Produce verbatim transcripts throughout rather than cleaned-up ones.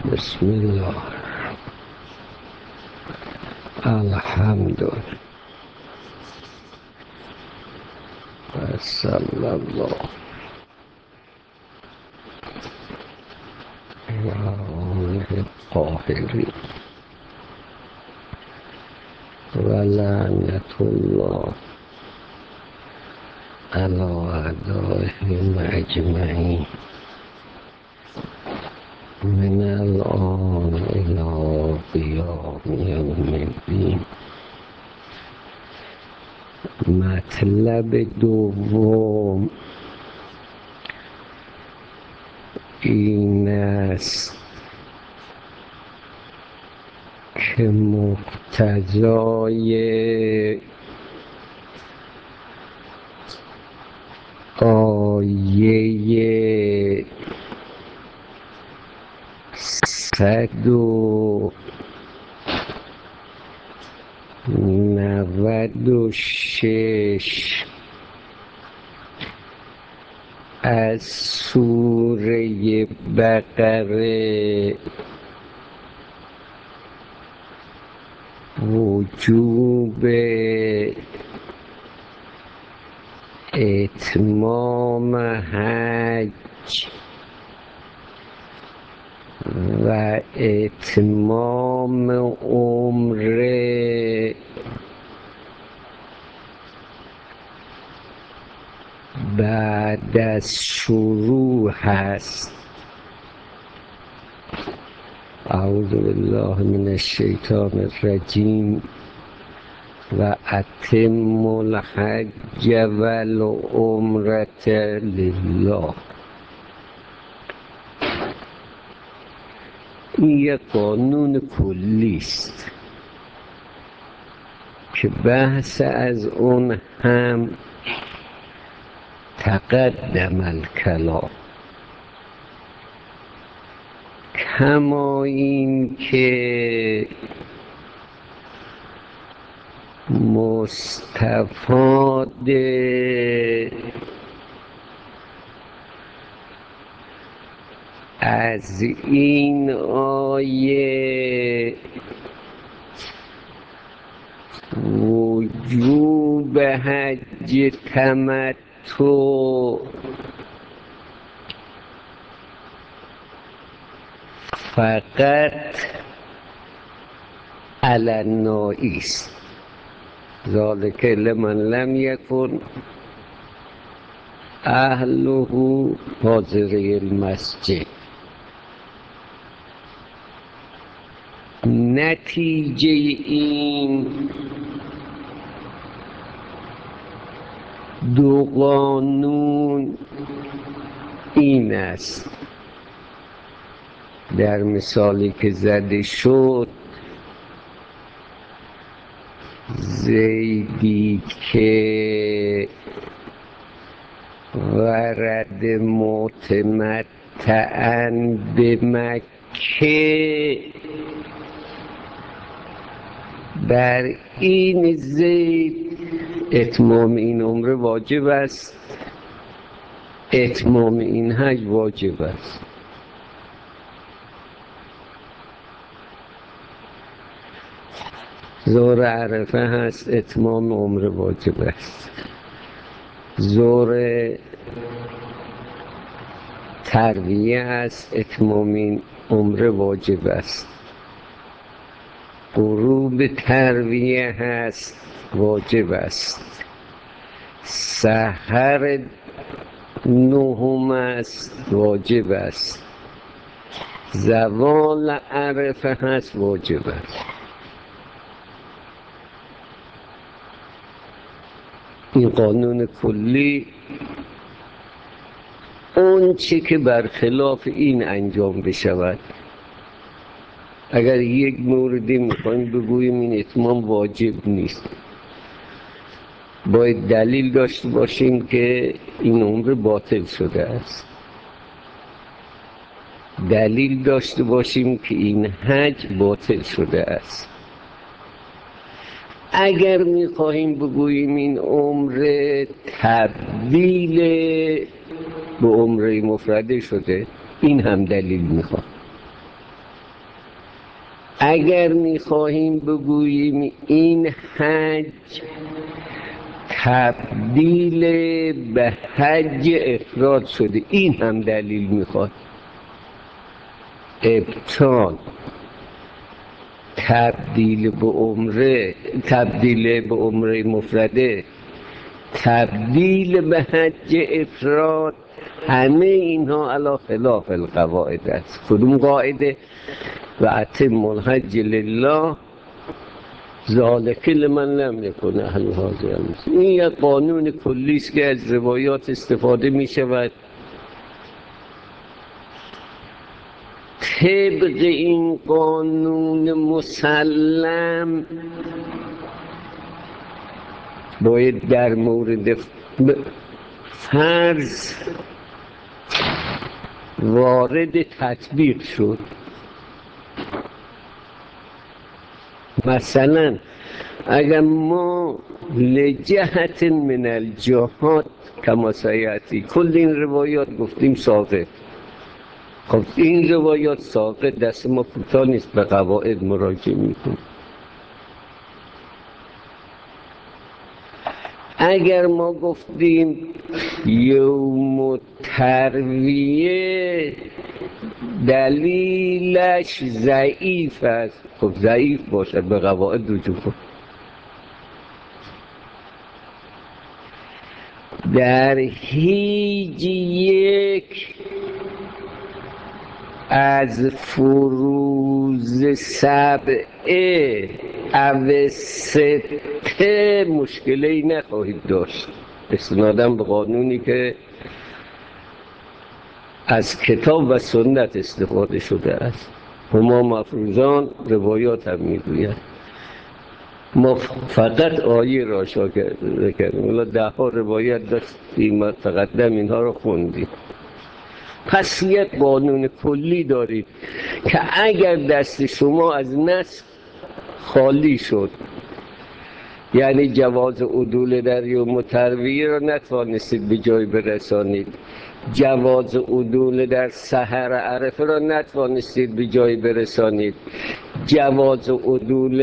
بسم الله الحمد و صلی الله علی الطاهرین و لعنة الله علی اعدائهم اجمعین من الآن الی قیام یوم الدین. مطلب دوم این است که مقتضای آیه صد و نود و شش از سوره بقره وجوب اتمام حج و اتمام عمره بعد از شروع هست. اعوذ بالله من الشیطان الرجیم. و اتم الحج والعمرة لله. این یک قانون کلی است که بحث از اون هم تقدم الکلام، کما این که مستفاد از این آیه وجوب حج تمتع فقط علی النائی است. ذالک لمن لم یکن اهله حاضری المسجد. نتیجه این دو قانون این است. در مثالی که زده شد، زیدی که ورد متمتعاً به مکه، بر این زید اتمام این عمره واجب است، اتمام این حج واجب است. ظهر عرفه هست، اتمام عمره واجب است. ظهر ترویه است، اتمام این عمره واجب است. غروب ترویه هست، واجب است. سحر نهم است، واجب است. زوال عرفه هست، واجب است. این قانون کلی. اون چی که برخلاف این انجام بشود، اگر یک موردی میخوایم بگوییم این اتمام واجب نیست، باید دلیل داشته باشیم که این عمره باطل شده است، دلیل داشته باشیم که این حج باطل شده است. اگر میخواهیم بگوییم این عمره تبدیل به عمره مفرده شده، این هم دلیل میخواد. اگر میخواهیم بگوییم این حج تبدیل به حج افراد شده، این هم دلیل میخواد. ابطال تبدیل به عمره، تبدیل به عمره مفرده، تبدیل به حج افراد، همه اینها علی خلاف القواعد است. کدوم قاعده؟ و اتم الحج لله ذالک لمن لم یکن اهل هذا. این یک قانون کلی است که از روایات استفاده می شود. طبق این قانون مسلم باید در مورد فرض وارد تطبیق شد. مثلا اگر ما لجهت من الجهات کما سیاتی، کل این روایات گفتیم ساقط. خب این روایات ساقط، دست ما کوتاه نیست، به قواعد مراجعه میکنیم. اگر ما گفتیم یوم ترویه دلیلش ضعیف است، خب ضعیف باشد به قواعد رجوع کن. در هیچ یک از فروض سبعه او سته مشکلی نخواهید داشت، استنادا به قانونی که از کتاب و سنت استفاده شده است. هما مفروضان روایات هم میگوید. ما فقط آیه را شاکر کردیم، ولی ده ها روایت داشتیم، تقدم اینها رو خوندیم. پس یک قانون کلی دارید که اگر دست شما از نسخ خالی شد، یعنی جواز عدول در یوم ترویه را نتوانستید به جای برسانید، جواز عدول در سحر عرفه را نتوانستید به جای برسانید، جواز عدول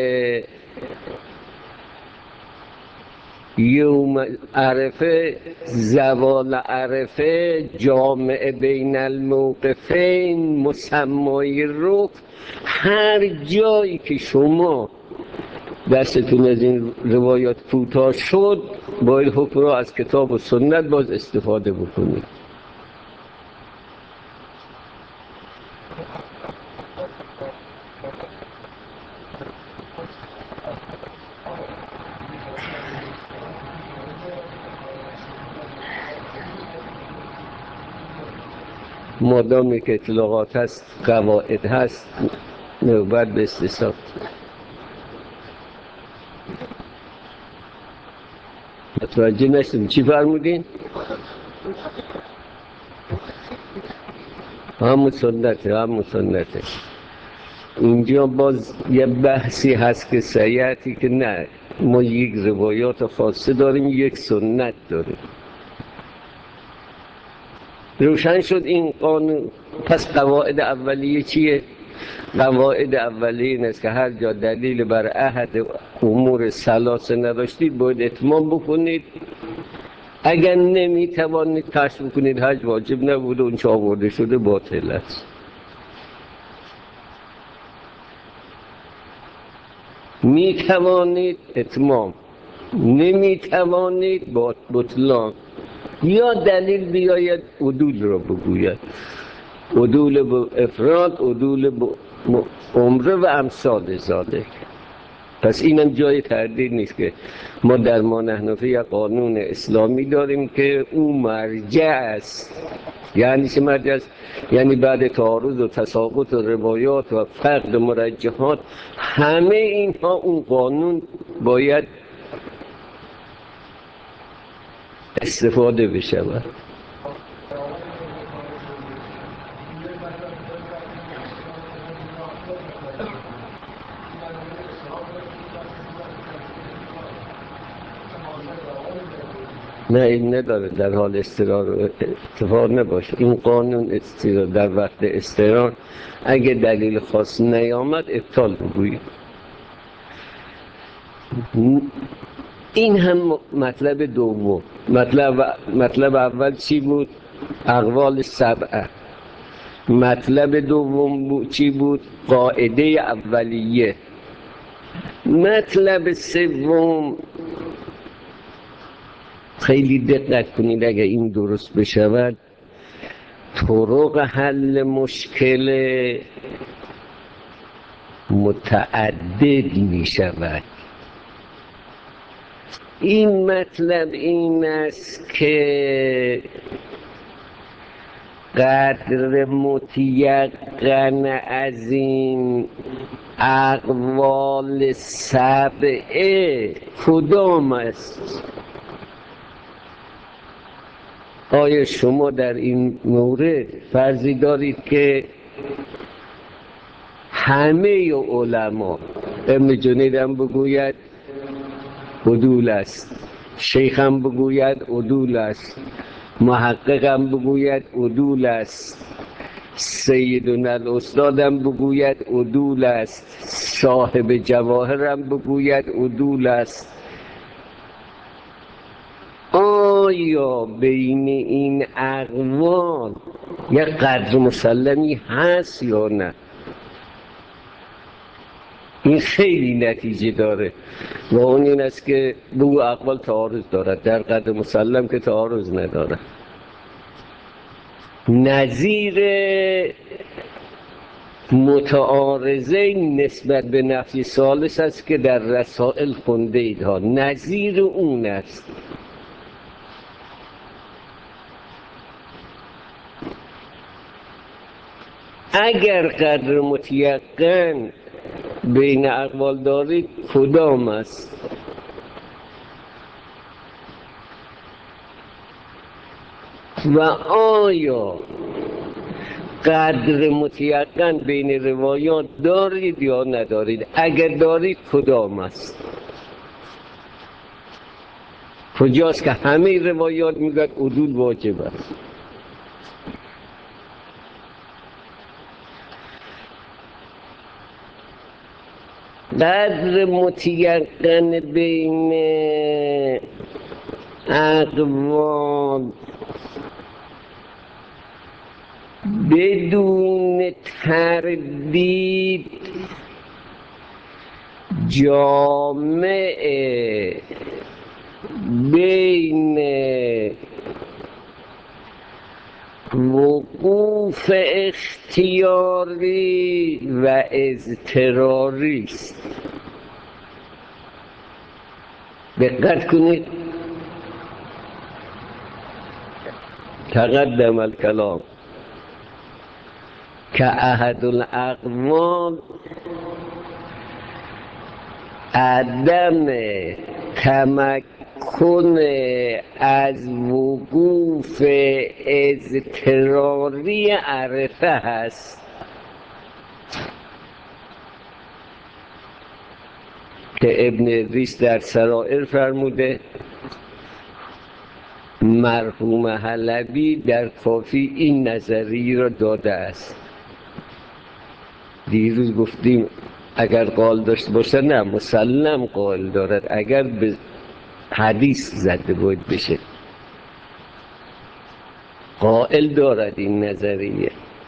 یوم عرفه، زوال عرفه، جامع بین الموقفین، مسمای رکن، هر جایی که شما دستتون از این روایات کوتاه شد باید حکم را از کتاب و سنت باز استفاده بکنید. مادامی که اطلاقات هست، قواعد هست، نوبت به استثاب. متوجه نشدیم چی فرمودین؟ همون سنته، همون سنته. اینجا باز یه بحثی هست که سیاتی که نه، ما یک روایات خاصه داریم، یک سنت داریم. روشن شد این قانون. پس قواعد اولیه چیه؟ قواعد اولیه این است که هر جا دلیل بر احد امور ثلاثه نداشتید باید اتمام بکنید. اگر نمیتوانید کشف بکنید حج واجب نبوده، اون چه آورده شده باطل است. میتوانید اتمام، نمیتوانید بطلان. یا دلیل بیاید عدول را بگوید، عدول به افراد، عدول به عمره و امثال ذالک. پس اینم جای تردید نیست که ما در ما نحنفی یک قانون اسلامی داریم که او مرجع است. یعنی چه مرجع است؟ یعنی بعد تعارض و تساقط و روایات و فقد مرجحات، همه اینها اون قانون باید استفاده بشود. نه این نداره در حال استقرار اتفاق نباشه. این قانون استقرار در وقت استقرار اگه دلیل خاص نیامد ابطال بگویید. این هم مطلب دوم. مطلب مطلب اول چی بود؟ اقوال سبعه. مطلب دوم بود چی بود؟ قاعده اولیه. مطلب سوم خیلی دقت کنید اگر این درست بشود طرق حل مشکل متعدد می شود. این مطلب این است که قدر متیقن از این اقوال سبعه کدام است؟ آیا شما در این مورد فرضی دارید که همه علما، ابن جنید هم بگوید عدول است، شیخ هم بگوید عدول است، محقق هم بگوید عدول است، سیدنا الاستاد هم بگوید عدول است، صاحب جواهر هم بگوید عدول است؟ آیا بین این اقوال یک قدر مسلمی هست یا نه؟ این خیلی نتیجه داره و اون این است که دو اقوال تعارض دارد، در قدر مسلم که تعارض ندارد. نظیر متعارضه نسبت به نفی ثالث است که در رسائل خونده اید ها، نظیر اون است. اگر قدر متیقن بین اقوال دارید کدام است؟ و آیا قدر متیقن بین روایات دارید یا ندارید؟ اگر دارید کدام است؟ کجاست که همه روایات میگن عدول واجب است؟ قدر متیقن بین اقوال بدون تردید جامع بین وقوف اختیاری و اضطراری است. دقت کنید، تقدم الکلام که احد الاقوال عدم تمکن از وقوف اضطراری عرفه هست که ابن ادریس در سرائر فرموده، مرحوم حلبی در کافی این نظریه را داده است. دیروز گفتیم اگر قائل داشته باشه نه مسلم قائل دارد، اگر به حدیث زده باید بشه قائل دارد این نظریه.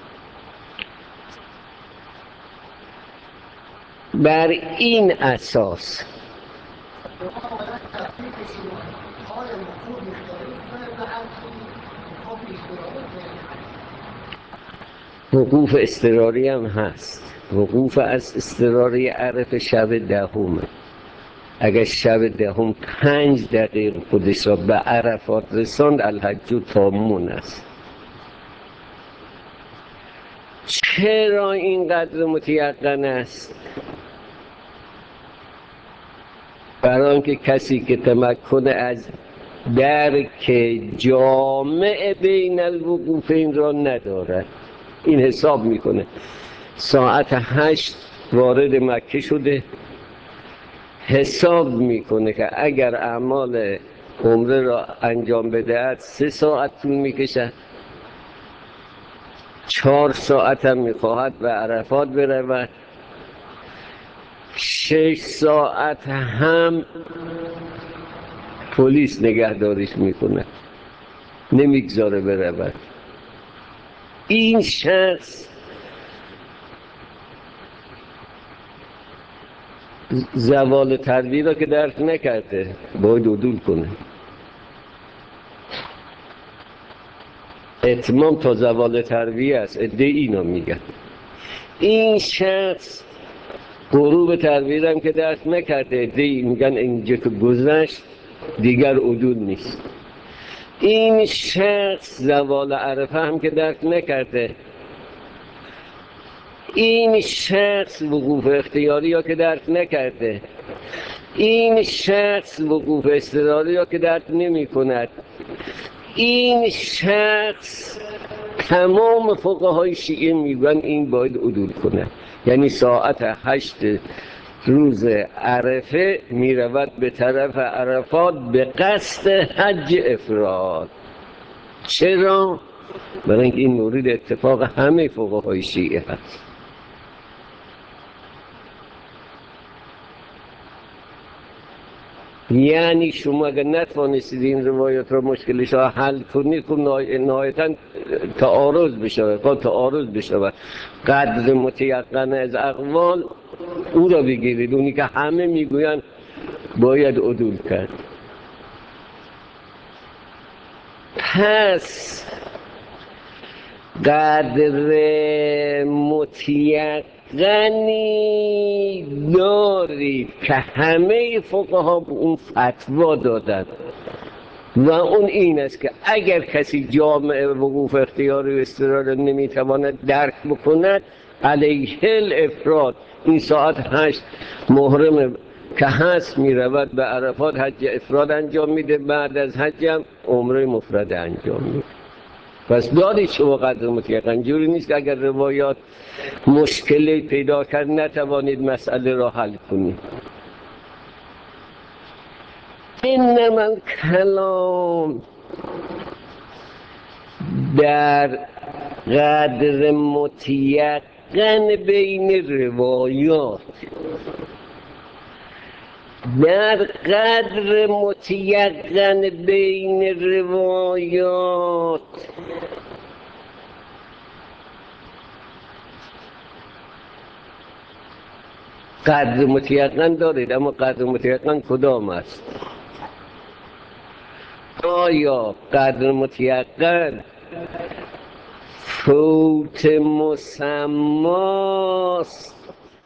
بر این اساس وقوف اضطراری هم هست. وقوف از اضطراری عرف شب دهمه. اگر شب دهم پنج دقیقه خودش را به عرفات رساند الحج تامون است. چرا اینقدر متیقن است؟ برای آنکه کسی که تمکن از درک جامع بین الوقوفین را ندارد، این حساب میکنه ساعت هشت وارد مکه شده، حساب میکنه که اگر اعمال عمره را انجام بدهد سه ساعت طول میکشد، چهار ساعت هم میخواهد به عرفات برود، شش ساعت هم پلیس نگهداریش میکنه، نمیگذاره برود. این شخص زوال ترویه را که درک نکرده باید عدول کنه. اتمام تا زوال ترویه است، عده اینا میگن. این شخص غروب ترویه هم که درک نکرده، عده ای میگن اینجا که گذشت دیگر عدول نیست. این شخص زوال عرفه هم که درک نکرده، این شخص وقوف اختیاری ها که درک نکرده، این شخص وقوف اضطراری ها که درک نمی کند، این شخص تمام فقهای شیعه میگن این باید عدول کنه. یعنی ساعت هشت روز عرفه میرود به طرف عرفات به قصد حج افراد. چرا؟ برای اینکه این مورد اتفاق همه فقهای شیعه هست. یعنی شما اگر نتوانستید این روایت را مشکلش را حل کنید که نهایتا تعارض بشود، تا تعارض بشود قدر متیقن از اقوال او را بگیرید، اونی که همه میگویند باید عدول کرد. پس قدر متیقنی دارید که همه فقها به اون فتوا دادند و اون این است که اگر کسی جامع وقوف اختیاری و اضطرار نمیتواند درک بکند علیه الافراد، این ساعت هشت محرم که هست میرود به عرفات حج افراد انجام میده، بعد از حج هم عمره مفرد انجام میده. پس دارید شما قدر متیقن. جوری نیست که اگر روایات مشکلی پیدا کرد نتوانید مسئله را حل کنید. انما الکلام در قدر متیقن بین روایات، در قدر متیقن بین روایات قدر متیقن دارید، اما قدر متیقن کدام است؟ آیا قدر متیقن فوت مسماست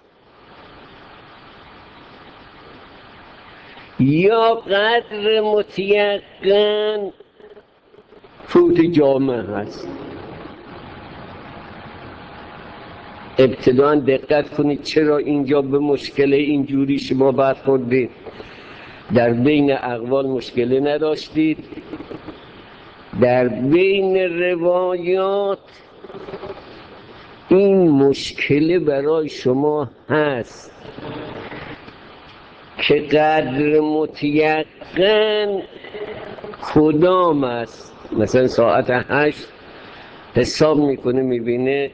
یا قدر متیقن فوت جامع هست؟ ابتداً دقت کنید چرا اینجا به مشکل اینجوری شما برخوردید. در بین اقوال مشکلی نداشتید، در بین روایات این مشکل برای شما هست که قدر متیقن کدام است. مثلا ساعت هشت حساب میکنه میبینه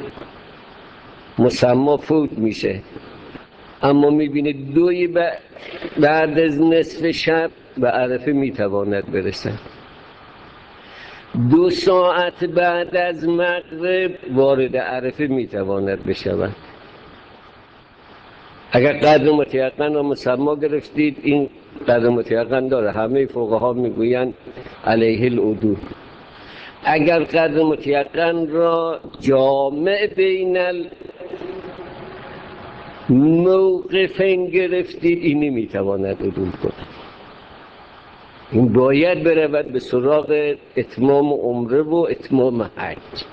مسما فوت میشه، اما میبینه دوی بعد از نصف شب به عرفه میتواند برسد، دو ساعت بعد از مغرب وارد عرفه میتواند بشود. اگر قدر متیقن و مسما گرفتید این قدر متیقن داره، همه فقها میگویند علیه العدول. اگر قدر متیقن را جامع بین الموقفین گرفتید این نمیتواند عدول کند، این باید برود به سراغ اتمام عمره و اتمام حج.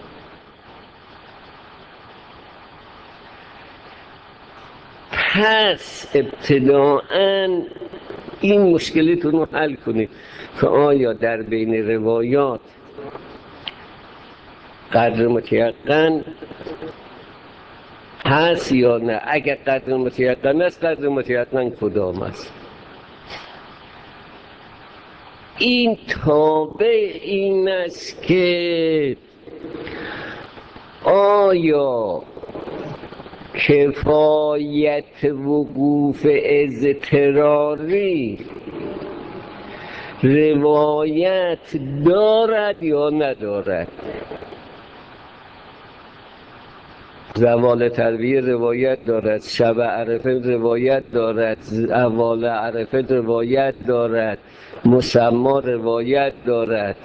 پس ابتداءً این مشکلتون رو حل کنید که آیا در بین روایات قدر متیقن هست یا نه. اگر قدر متیقن است قدر متیقن کدام است؟ این تابع این است که آیا کفایت وقوف اضطراری روایت دارد یا ندارد؟ زوال ترویه روایت دارد، شب عرفه روایت دارد، اول عرفه روایت دارد، مسما روایت دارد.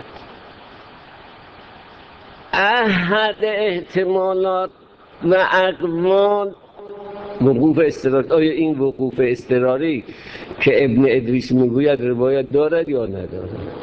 احد احتمالات و اقوال وقوف اضطراری. آیا این وقوف اضطراری که ابن ادریس میگوید روایت دارد یا ندارد؟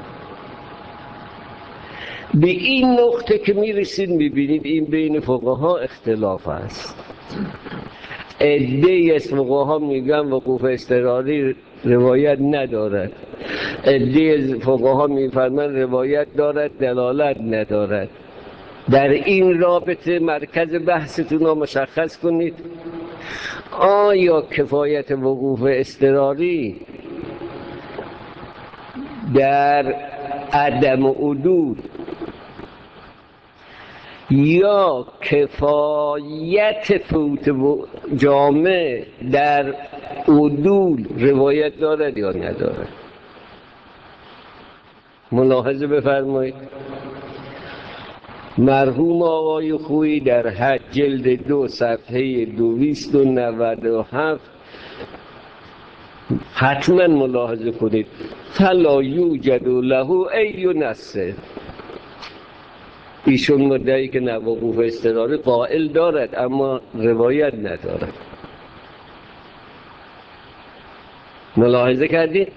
به این نقطه که میرسید میبینید این بین فقها اختلاف است. عده‌ای از فقها میگن وقوف اضطراری روایت ندارد، عده‌ای از فقها میفرمایند روایت دارد دلالت ندارد. در این رابطه مرکز بحثتون رو مشخص کنید. آیا کفایت وقوف اضطراری در عدم عدول یا کفایت فوت جامع در عدول روایت دارد یا ندارد؟ ملاحظه بفرمایید. مرحوم آقای خویی در حج جلد دو صفحه دویست و نود و هفت حتما ملاحظه کنید فلا یوجد له ای نصه. ایشون مدعی که نه وقوف اضطراری قائل دارد اما روایت ندارد. ملاحظه کردید؟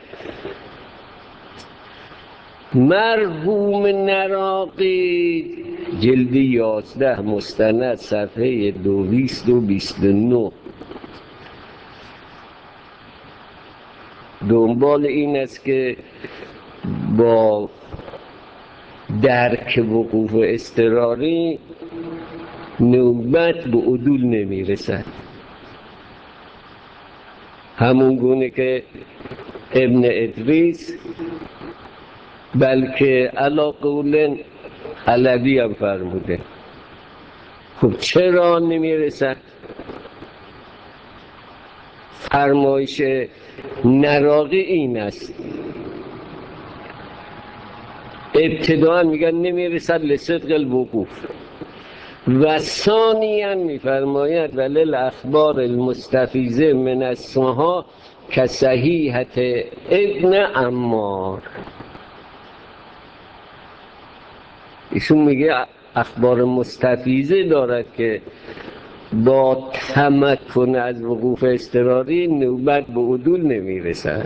مرحوم نراقی جلد یازده مستند صفحه دویست و بیست و نه دنبال این است که با درک وقوف اضطراری نوبت به عدول نمیرسد، همون گونه که ابن ادریس، بلکه علا قول علوی هم فرموده. خب چرا نمیرسد؟ فرمایش نراقی این است، ابتداء میگن نمیرسد لصدق الوقوف و ثانیا میفرماید ولل اخبار المستفیضه من اسمها که صحیحت ابن عمار. ایشون میگه اخبار مستفیضه دارد که با تمکن از وقوف اضطراری نوبت به عدول نمیرسد.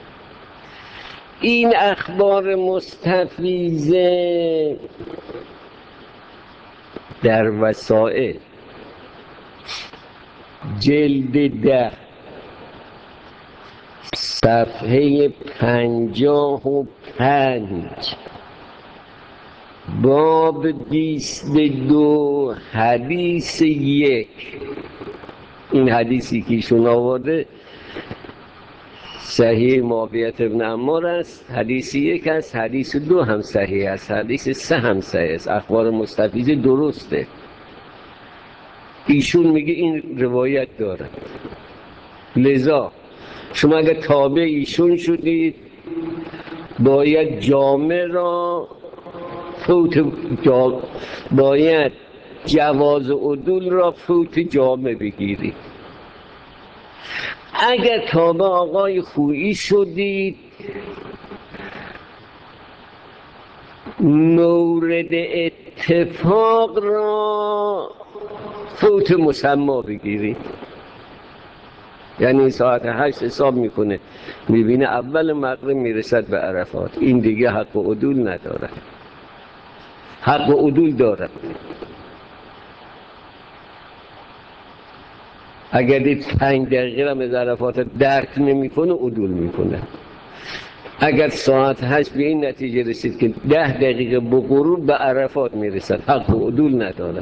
این اخبار مستفیضه در وسائل جلد ده صفحه پنجاه و پنج باب بیست دو حدیث یک، این حدیثی که ایشون آورده صحیح معاویه ابن عمار است، حدیث یک است، حدیث دو هم صحیح است، حدیث سه هم صحیح است. اخبار مستفیضه درسته. ایشون میگه این روایت داره. لذا شما اگر تابع ایشون شدید باید جامع را فوت جا... باید جواز عدول را فوت جامع بگیرید. اگر تابع آقای خویی شدید مورد اتفاق را فوت مسما بگیرید. یعنی ساعت هشت حساب میکنه میبینه اول مغرب میرسد به عرفات، این دیگه حق و عدول نداره. حق و عدول داره. اگر دید پنج دقیقه هم از عرفات درک نمیکنه عدول میکنه. اگر ساعت هشت به این نتیجه رسید که ده دقیقه به غروب به عرفات میرسد حق و عدول نداره.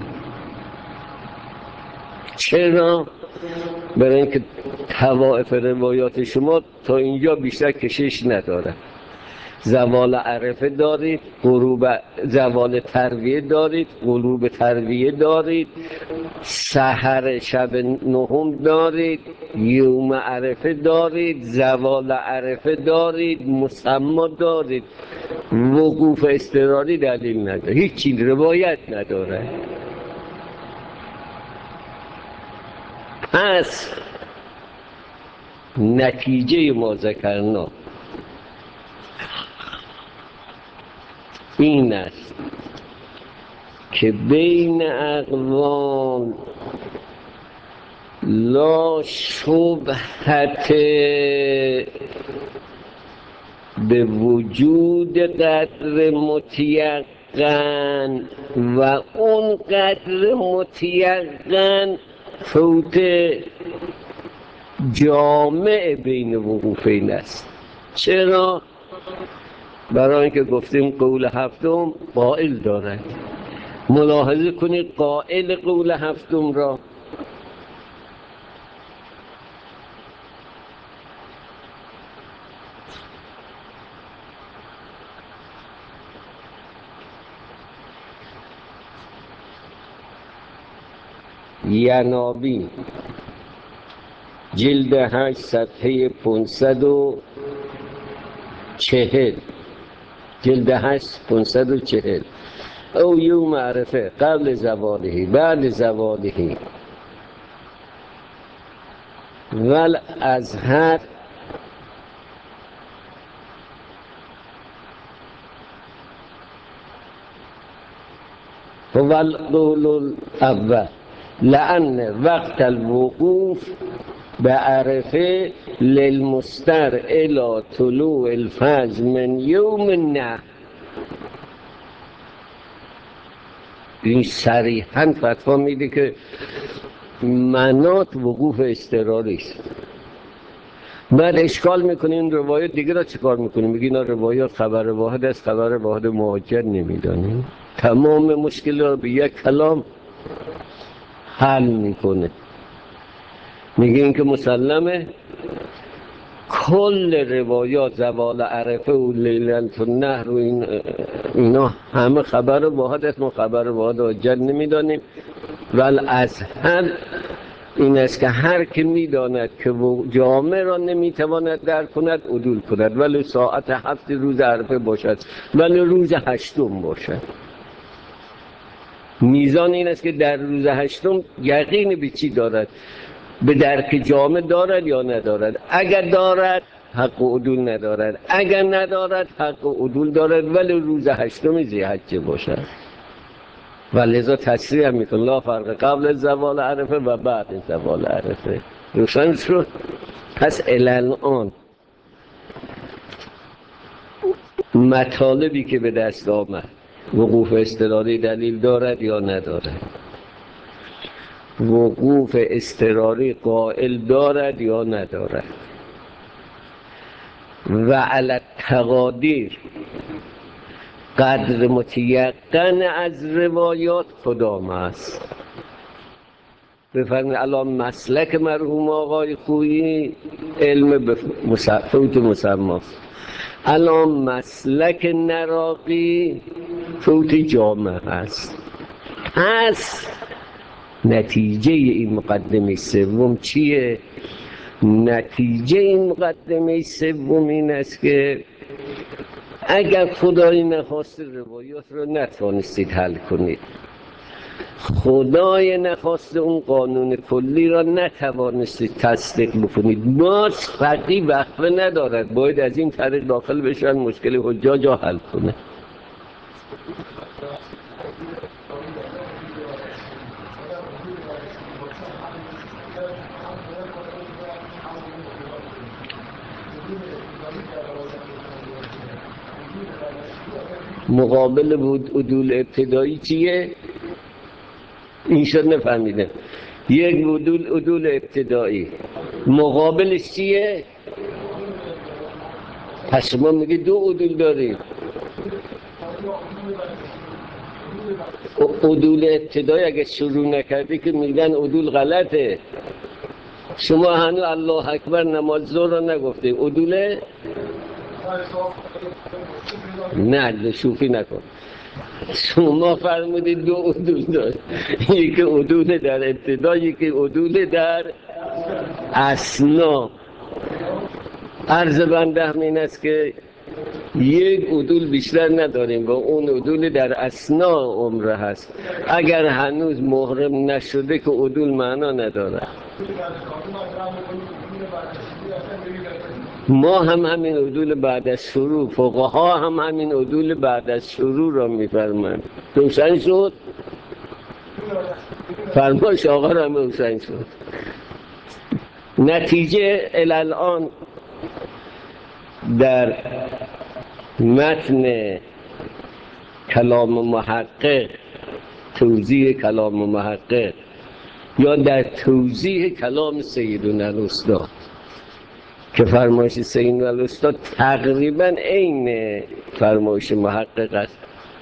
چرا؟ برای اینکه طوائف روایات شما تا اینجا بیشتر کشش نداره. زوال عرفه دارید، غروب زوال ترویه دارید، غروب ترویه دارید، سحر شب نهم دارید، یوم عرفه دارید، زوال عرفه دارید، مسما دارید. وقوف اضطراری دلیل نداره، هیچی روایت نداره. پس نتیجه ما ذکرنا این است که بین اقوام لا شبهت به وجود قدر متیقن و اون قدر متیقن فوت جامع بین وقوفین است. چرا؟ برای اینکه گفتیم قول هفتم قائل دارد. ملاحظه کنید قائل قول هفتم را ینابی جلد هشت صفحه پانصد و چهل، جلد هشت پانصد و چهل. او یوم عرفه قبل زواله بعد زواله ول ازهر هو القول الاول لأن وقت الوقوف بعرفه للمستر الى طلوع الفجر من یوم النحر. این صریحاً فتوا میده که مناط وقوف اضطراری است. بعد اشکال میکنیم روایات دیگه را چیکار میکنیم؟ میگین روایات خبر واحد است، خبر واحد مؤجل نمیدانیم. تمام مشکل را به یک کلام حل میکنه. میگیم که مسلمه کل روایات زوال عرفه و لیلة النحر و این اینا همه خبر واحد است، ما خبر واحد مؤجل نمیدانیم. ول ازهر این است که هر که میداند که جامع را نمیتواند درک کند عدول کند، ولی ساعت هفت روز عرفه باشد ولی روز هشتم باشد. میزان این است که در روز هشتم یقین به چی دارد؟ به درک جامع دارد یا ندارد. اگر دارد حق عدول ندارد، اگر ندارد حق عدول دارد ولی روز هشتم ذی‌حجه باشد. و لذا تصریح میکن لا فرق قبل زوال عرفه و بعد زوال عرفه. روشن شد؟ پس الان مطالبی که به دست آمد وقوف اضطراری دلیل دارد یا ندارد؟ وقوف اضطراری قائل دارد یا ندارد؟ و علی التقادیر قدر متیقن از روایات کدام است؟ بفرمایید الان مسلک مرحوم آقای خویی علم به فوت مسماست. الان مسلک نراقی فوت جامع است. پس نتیجه این مقدمه سوم چیه؟ نتیجه این مقدمه سوم این است که اگر خدای نخواست روایات رو نتوانستید حل کنید، خدای نخواست اون قانون کلی را نتوانستید تصدیق بکنید، باز فقیه وقفه ندارد، باید از این طریق داخل بشن مشکل حجاج را حل کنه. مقابل بود عدول ابتدایی چیه؟ این شد نفهمیدم. یک عدول عدول ابتدایی مقابلش چیه؟ پس ما میگه دو عدول داریم. عدول ابتدایی اگه شروع نکردی که میگن عدول غلطه. شما هنوز الله اکبر نماز ظهر رو نگفته، عدول نه شوخی نکن. شما فرمودید دو عدول داشت، یکی عدول در ابتدا، یکی عدول در اثنا. عرض بنده همین است که یک عدول بیشتر نداریم و اون عدول در اثنا عمره هست. اگر هنوز محرم نشده که عدول معنا نداره. ما هم همین عدول بعد از شروع، فقها هم همین عدول بعد از شروع را میفرمند. روشن شد؟ فرماش آقا را هم روشن شد. نتیجه الان در متن کلام محقق، توضیح کلام محقق یا در توضیح کلام سیدنا الاستاد که فرمایش سیدنا الاستاد تقریبا عین فرمایش محقق است.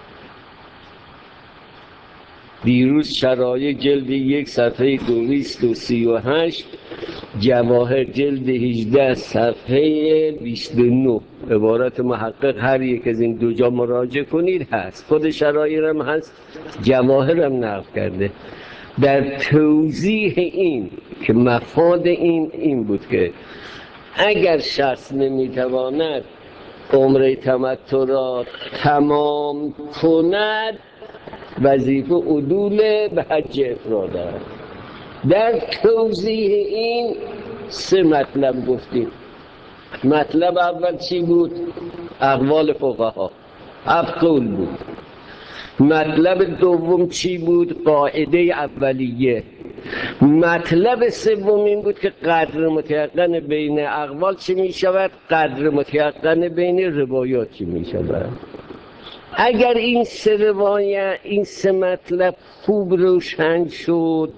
دیروز شرایع جلد یک صفحه دویست و سی و هشت، جواهر جلد هجده صفحه بیست و نه، عبارت محقق هر یک از این دو جا مراجعه کنید هست. خود شرایع هم هست، جواهر هم نقل کرده. در توضیح این که مفاد این این بود که اگر شخص نمیتواند عمره تمتع را تمام کند، وظیفه عدول به حج افراد است. در توضیح این سه مطلب گفتیم. مطلب اول چی بود؟ اقوال فقها، هفت قول بود. مطلب دوم چی بود؟ قاعده اولیه. مطلب سوم این بود که قدر متیقن بین اقوال چی می شود؟ قدر متیقن بین روایات چی می شود؟ اگر این سه روایت، این سه مطلب خوب روشن شد،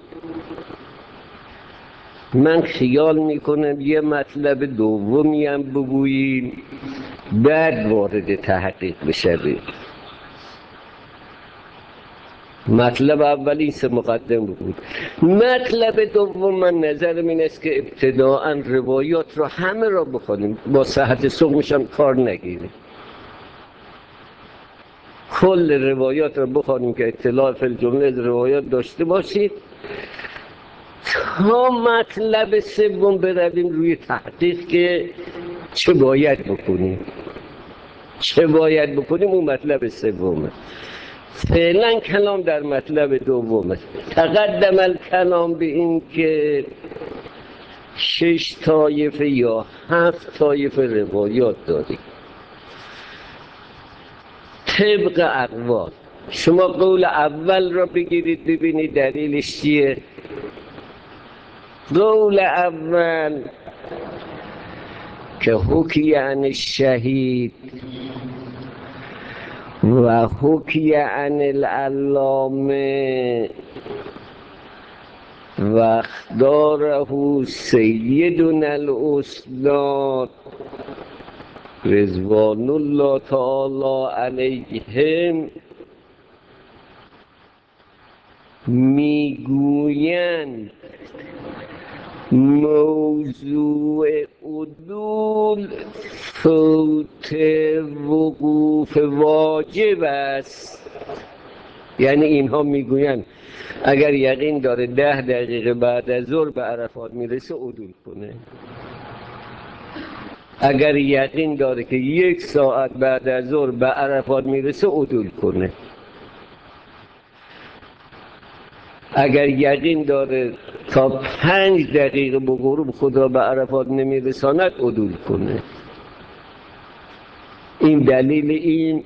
من خیال میکنم یه مطلب دومی هم بگوییم بعد وارد تحقیق بشویم. مطلب اولی سه مقدم بود. مطلب دوم من نظرم این است که ابتداءً روایات را همه را بخونیم، با صحت سقمش هم کار نگیریم، کل روایات را بخونیم که اطلاع فی الجمله از روایات داشته باشید تا مطلب سوم برویم روی تحقیق که چه باید بکنیم. چه باید بکنیم اون مطلب سومه. فعلا کلام در مطلب دومه. تقدم الکلام به این که شش طایفه یا هفت طایفه روایات داریم طبق اقوال. شما قول اول را بگیرید ببینید دلیلش چیه. قول اول که حکی عن الشهید و حکی عن العلامه و اخداره سیدنا الاستاد رضوان الله تعالی علیهم میگویند موضوع عدول فوت وقوف واجب است. یعنی اینها میگویند اگر یقین داره ده دقیقه بعد از ظهر به عرفات میرسه عدول کنه، اگر یقین داره که یک ساعت بعد از ظهر به عرفات میرسه عدول کنه، اگر یقین داره تا پنج دقیقه به غروب خدا به عرفات نمیرساند عدول کنه. این دلیل این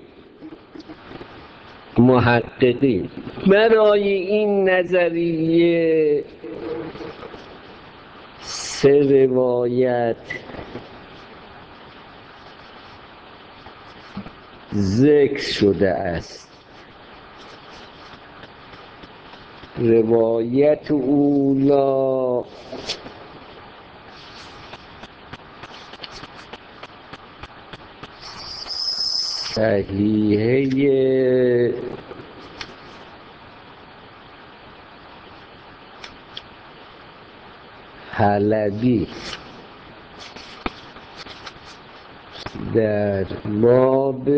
محققین. برای این نظریه سه روایت ذکر شده است. روایت اولا صحیحه حلبی در باب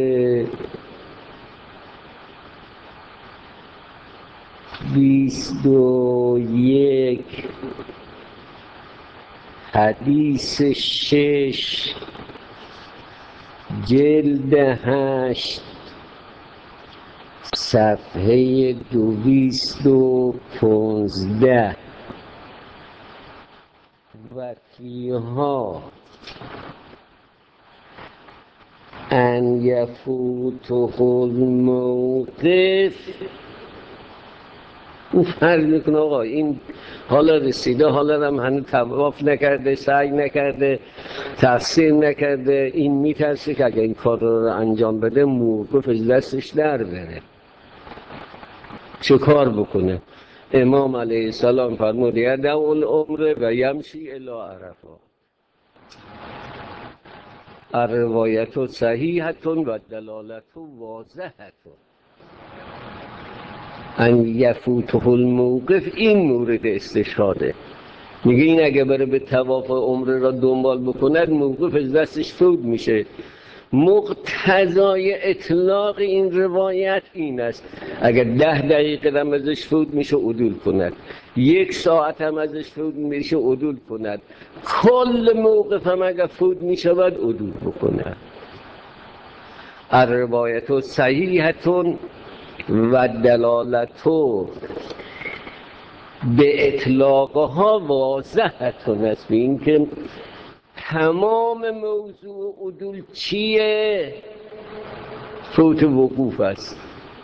بیست و یک حدیث شش جلد هشت صفحه دویست و پونزده و فیها ان یفوته الموقف. او فرض میکنه آقا این حالا رسیده، حالا هم هنوز طواف نکرده، سعی نکرده، تفسیر نکرده، این میترسه که اگه این کار رو انجام بده موقف از دستش در بره. چه کار بکنه؟ امام علیه السلام فرمود یدع العمره و یمشی الی عرفه. الروایت صحیحة و دلالت واضحة ان یفوته الموقف. این مورد استشهاده. میگه این اگه بره به طواف عمره را دنبال بکند موقف از دستش فوت میشه. مقتضای اطلاق این روایت این است اگر ده دقیقه هم ازش فوت میشه عدول کند، یک ساعت هم ازش فوت میشه عدول کند، کل موقف هم اگر فوت میشود عدول بکند. الروایت صحیحة و دلالت به اطلاقها واضحة است. به این که تمام موضوع عدول چیه؟ فوت وقوف است.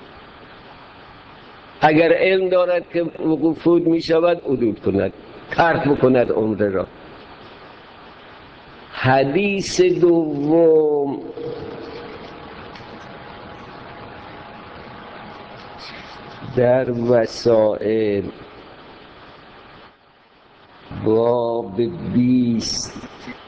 اگر علم دارد که وقوف فوت می شود عدول کند، ترک بکند عمره را. حدیث دوم در وسائل باب بیست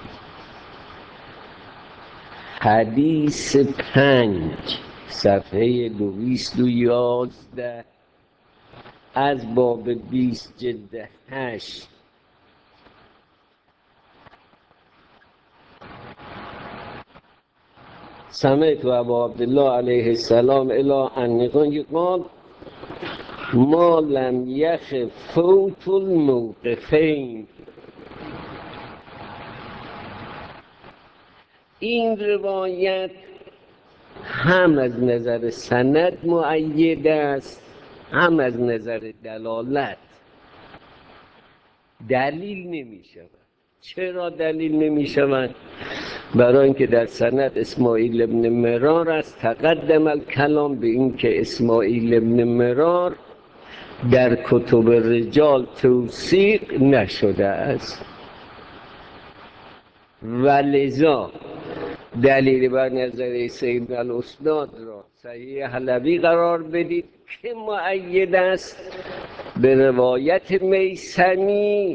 حدیث پنج صفحه دویست و یازده از باب بیست جلد هشت. سمعت ابا عبدالله علیه السلام الی ان قال ما لم یخف فوت الموقفین. این روایت هم از نظر سند مؤید است، هم از نظر دلالت. دلیل نمی شود. چرا دلیل نمی شود؟ برای اینکه در سند اسماعیل ابن مرار است. تقدم الکلام به این که اسماعیل ابن مرار در کتب رجال توثیق نشده است و لذا دلیل بر نظر سید الاستاد را صحیح حلبی قرار بدید که مؤید است به روایت میثمی.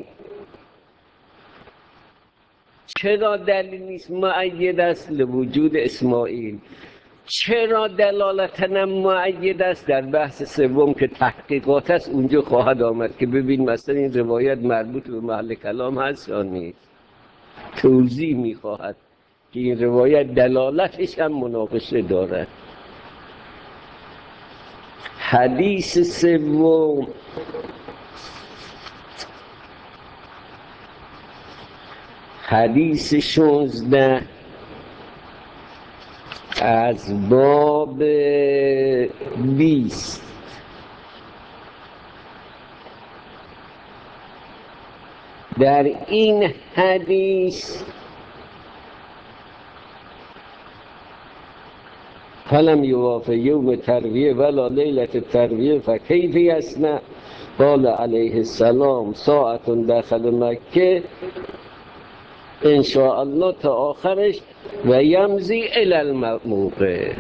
چرا دلیل نیست مؤید است؟ لوجود اسماعیل. چرا دلالتاً مؤید است؟ در بحث سوم که تحقیقات است اونجا خواهد آمد که ببین مثلا این روایت مربوط به محل کلام هست یا نیست. توضیح میخواهد که این روایت دلالتش هم مناقشه دارد. حدیث سوم حدیث شانزده از باب بیست در این حدیث فلم یوافق یوم ترویه ولا لیلت ترویه فکیف یصنع قال علیه السلام ساعت داخل مکه ان شاء الله تا آخرش و یمضی الی الموقف.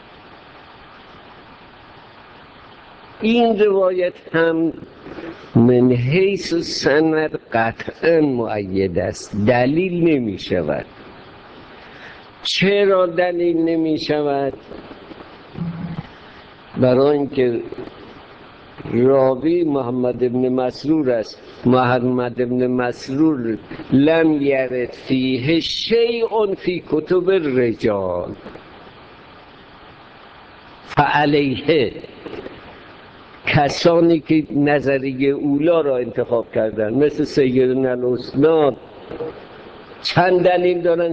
این روایت هم من حیث سند قطعا مؤید است، دلیل نمی شود. چرا دلیل نمی شود؟ برای اینکه راوی محمد ابن مسرور است. محمد ابن مسرور لم یرد فیه شیء فی کتب الرجال فعلیه. کسانی که نظریه اولا را انتخاب کردن مثل سیدنا الاسناد چند دلیل دارن؟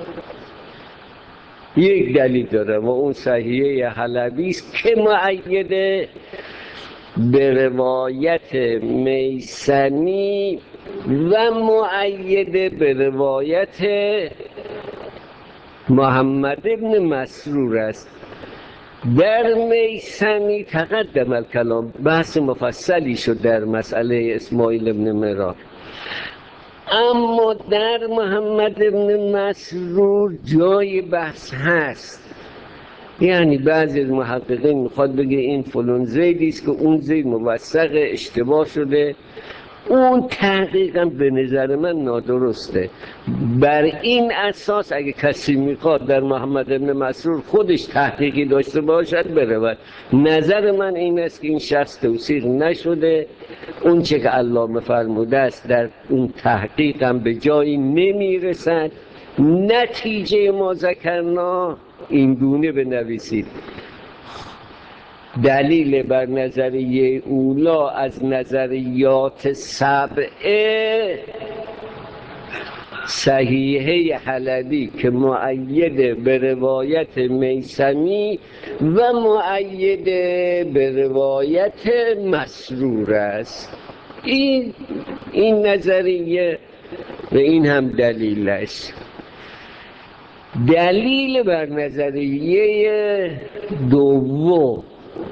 یک دلیل داره و اون صحیحه حلبی است که مؤیده به روایت میثمی و مؤیده به روایت محمد ابن مسرور است. در میثمی تقدم الکلام، بحث مفصلی شد در مسئله اسماعیل ابن مهران، اما در محمد ابن مسرور جای بحث هست. یعنی بعضی از محققین میخواد بگه این فلان زیدی است که اون زید موثق اشتباه شده، اون تحقیقا به نظر من نادرسته. بر این اساس اگه کسی میخواد در محمد ابن مسرور خودش تحقیقی داشته باشد برود. نظر من این است که این شخص توثیق نشده، اون چه که علامه فرموده است در اون تحقیقم به جایی نمیرسد. نتیجه ما ذکرنا این گونه بنویسید: دلیل بر نظریه اولا از نظریات سبعه صحیحه حلبی که مؤید به روایت میثمی و مؤید به روایت مسرور است. این این نظریه و این هم دلیلش. دلیل بر نظریه دوم،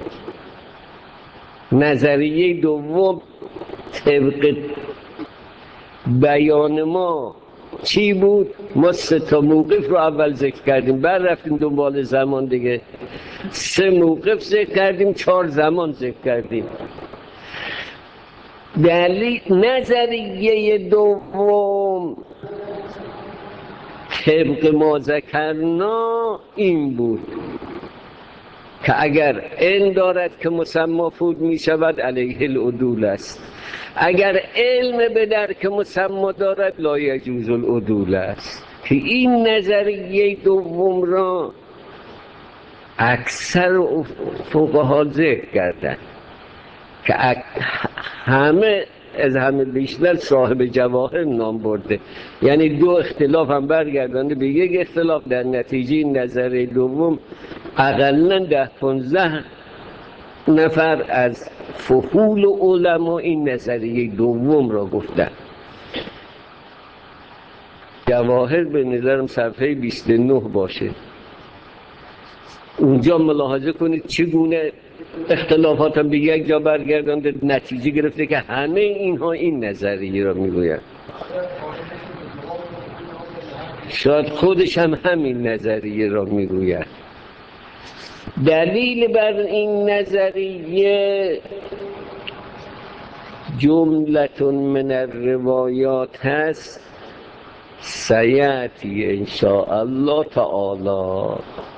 نظریه دوم طبق بیان ما چی بود؟ ما سه تا موقف رو اول ذکر کردیم، بعد رفتیم دنبال زمان دیگه. سه موقف ذکر کردیم، چهار زمان ذکر کردیم. دلیل نظریه دوم طبق ما ذکرنا این بود که اگر علم دارد که مسما فود می شود علیه العدول است، اگر علم به درک مسما دارد لا یجوز العدول است. که این نظریه دوم را اکثر فقها ذکر کردن که همه از همه بیشتر صاحب جواهر نام برده، یعنی دو اختلاف هم برگردانده به یک اختلاف. در نتیجه نظر دوم اقلا ده پانزده نفر از فحول علما این نظریه دوم را گفتن. جواهر به نظرم صفحه بیست و نه باشه، اونجا ملاحظه کنید چگونه اختلافات هم به یک جا برگردانده، نتیجه گرفته که همه اینها این نظریه را میگویند. شاید خودش هم همین نظریه را میگوید. دلیل بر این نظریه جملتون من الروایات هست سیأتی ان شاء الله تعالی.